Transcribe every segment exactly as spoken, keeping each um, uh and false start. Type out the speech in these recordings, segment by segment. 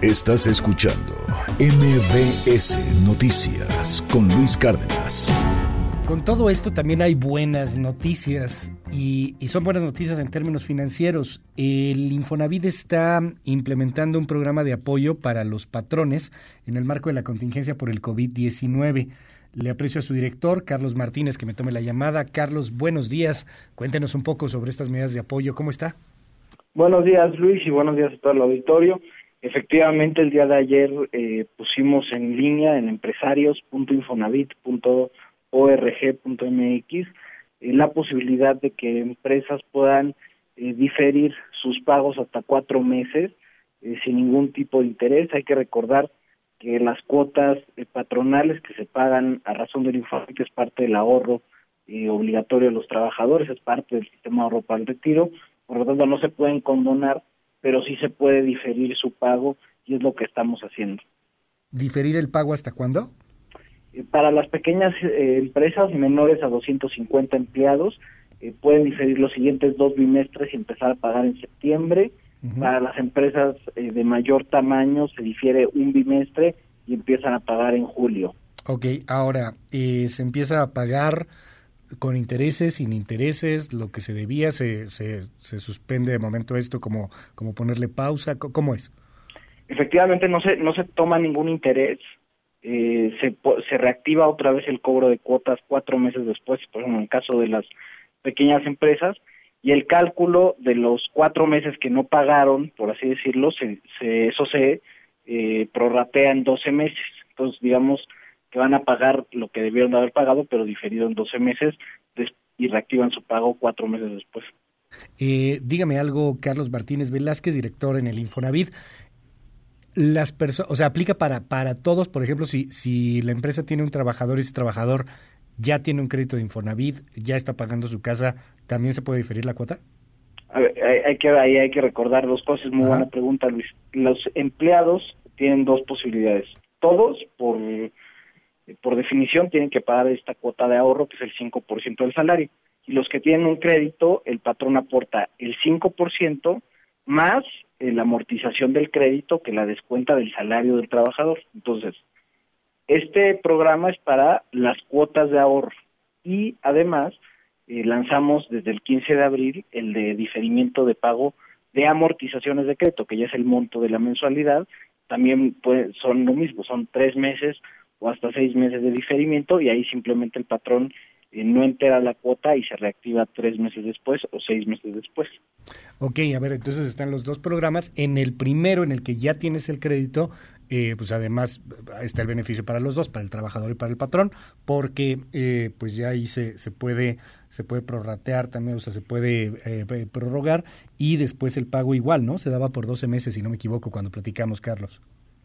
Estás escuchando M B S Noticias con Luis Cárdenas. Con todo esto también hay buenas noticias y, y son buenas noticias en términos financieros. El Infonavit está implementando un programa de apoyo para los patrones en el marco de la contingencia por el covid diecinueve. Le aprecio a su director, Carlos Martínez, que me tome la llamada. Carlos, buenos días. Cuéntenos un poco sobre estas medidas de apoyo. ¿Cómo está? Buenos días, Luis, y buenos días a todo el auditorio. Efectivamente, el día de ayer eh, pusimos en línea en empresarios punto infonavit punto org punto m x eh, la posibilidad de que empresas puedan eh, diferir sus pagos hasta cuatro meses eh, sin ningún tipo de interés. Hay que recordar que las cuotas eh, patronales que se pagan a razón del Infonavit es parte del ahorro eh, obligatorio de los trabajadores, es parte del sistema de ahorro para el retiro, por lo tanto no se pueden condonar, pero sí se puede diferir su pago y es lo que estamos haciendo. ¿Diferir el pago hasta cuándo? Eh, para las pequeñas eh, empresas menores a doscientos cincuenta empleados, eh, pueden diferir los siguientes dos bimestres y empezar a pagar en septiembre. Uh-huh. Para las empresas eh, de mayor tamaño se difiere un bimestre y empiezan a pagar en julio. Ok, ahora, eh, ¿se empieza a pagar con intereses, sin intereses, lo que se debía, se, se, se suspende de momento esto, como, como ponerle pausa? ¿Cómo es? Efectivamente, no se, no se toma ningún interés. Eh, se, se reactiva otra vez el cobro de cuotas cuatro meses después, por ejemplo, en el caso de las pequeñas empresas, y el cálculo de los cuatro meses que no pagaron, por así decirlo, se, se, eso se eh, prorratea en doce meses. Entonces, digamos que van a pagar lo que debieron de haber pagado, pero diferido en doce meses, des- y reactivan su pago cuatro meses después. Eh, dígame algo, Carlos Martínez Velázquez, director en el Infonavit. Las personas, o sea, aplica para para todos, por ejemplo, si si la empresa tiene un trabajador y ese trabajador ya tiene un crédito de Infonavit, ya está pagando su casa, ¿también se puede diferir la cuota? A ver, hay, hay que ahí hay que recordar dos cosas. Muy Ajá. buena pregunta, Luis. Los empleados tienen dos posibilidades. Todos, por por definición, tienen que pagar esta cuota de ahorro, que es el cinco por ciento del salario. Y los que tienen un crédito, el patrón aporta el cinco por ciento más eh, la amortización del crédito, que la descuenta del salario del trabajador. Entonces, este programa es para las cuotas de ahorro. Y además, eh, lanzamos desde el quince de abril el de diferimiento de pago de amortizaciones de crédito, que ya es el monto de la mensualidad. También puede, son lo mismo, son tres meses o hasta seis meses de diferimiento, y ahí simplemente el patrón eh, no entera la cuota y se reactiva tres meses después o seis meses después. Ok, a ver, entonces están los dos programas. En el primero, en el que ya tienes el crédito, eh, pues además está el beneficio para los dos, para el trabajador y para el patrón, porque eh, pues ya ahí se, se puede se puede prorratear también, o sea, se puede eh, prorrogar, y después el pago igual, ¿no? Se daba por doce meses, si no me equivoco, cuando platicamos, Carlos.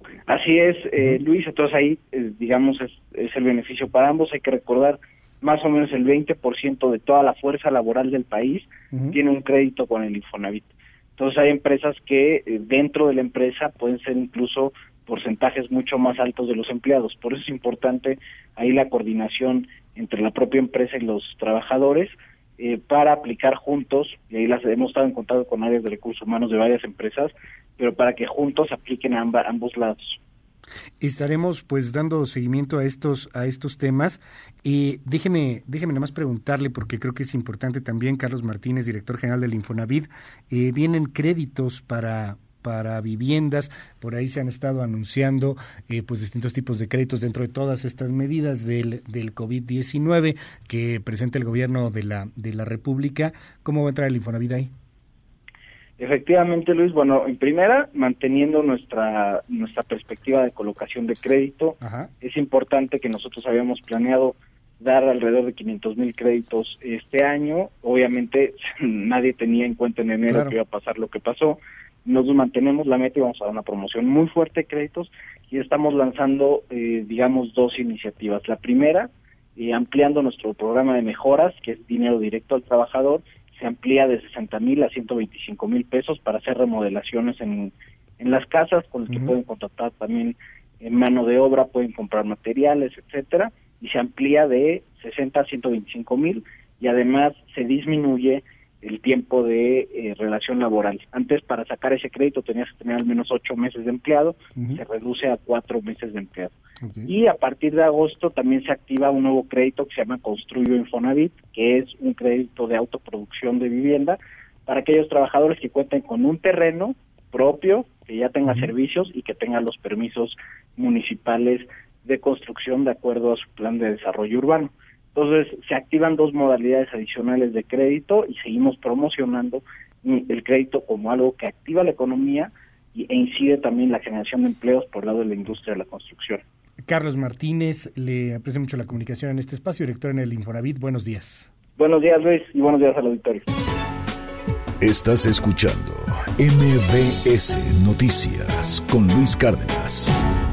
Así es, eh, Luis, entonces ahí, eh, digamos, es, es el beneficio para ambos. Hay que recordar, más o menos el veinte por ciento de toda la fuerza laboral del país uh-huh. tiene un crédito con el Infonavit. Entonces hay empresas que eh, dentro de la empresa pueden ser incluso porcentajes mucho más altos de los empleados. Por eso es importante ahí la coordinación entre la propia empresa y los trabajadores eh, para aplicar juntos, y ahí las hemos estado en contacto con áreas de recursos humanos de varias empresas, pero para que juntos apliquen a amba, ambos lados. Estaremos pues dando seguimiento a estos a estos temas, y déjeme déjeme nada más preguntarle, porque creo que es importante también, Carlos Martínez, director general del Infonavit. Eh, vienen créditos para para viviendas, por ahí se han estado anunciando eh, pues distintos tipos de créditos dentro de todas estas medidas del del covid diecinueve que presenta el gobierno de la de la República. ¿Cómo va a entrar el Infonavit ahí? Efectivamente, Luis, bueno, en primera, manteniendo nuestra nuestra perspectiva de colocación de crédito. Ajá. Es importante que nosotros habíamos planeado dar alrededor de quinientos mil créditos este año. Obviamente, nadie tenía en cuenta en enero claro. que iba a pasar lo que pasó. Nosotros mantenemos la meta y vamos a dar una promoción muy fuerte de créditos, y estamos lanzando, eh, digamos, dos iniciativas. La primera, eh, ampliando nuestro programa de mejoras, que es dinero directo al trabajador. Se amplía de sesenta mil a ciento veinticinco mil pesos para hacer remodelaciones en, en las casas, con el que uh-huh. pueden contratar también en mano de obra, pueden comprar materiales, etcétera, y se amplía de sesenta a ciento veinticinco mil, y además se disminuye el tiempo de eh, relación laboral. Antes, para sacar ese crédito tenías que tener al menos ocho meses de empleado, uh-huh. se reduce a cuatro meses de empleado. Okay. Y a partir de agosto también se activa un nuevo crédito que se llama Construyo Infonavit, que es un crédito de autoproducción de vivienda para aquellos trabajadores que cuenten con un terreno propio, que ya tenga uh-huh. servicios y que tenga los permisos municipales de construcción de acuerdo a su plan de desarrollo urbano. Entonces, se activan dos modalidades adicionales de crédito y seguimos promocionando el crédito como algo que activa la economía y, e incide también la generación de empleos por el lado de la industria de la construcción. Carlos Martínez, le aprecio mucho la comunicación en este espacio, director en el Infonavit. Buenos días. Buenos días, Luis, y buenos días al auditorio. Estás escuchando M B S Noticias con Luis Cárdenas.